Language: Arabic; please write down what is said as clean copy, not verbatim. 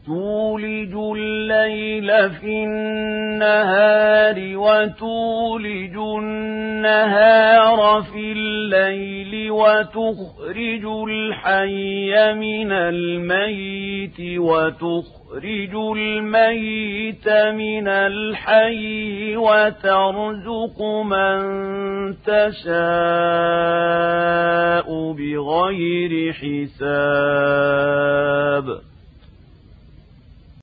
تولج الليل في النهار وتولج النهار في الليل وتخرج الحي من الميت وتخرج الميت من الحي وترزق من تشاء بغير حساب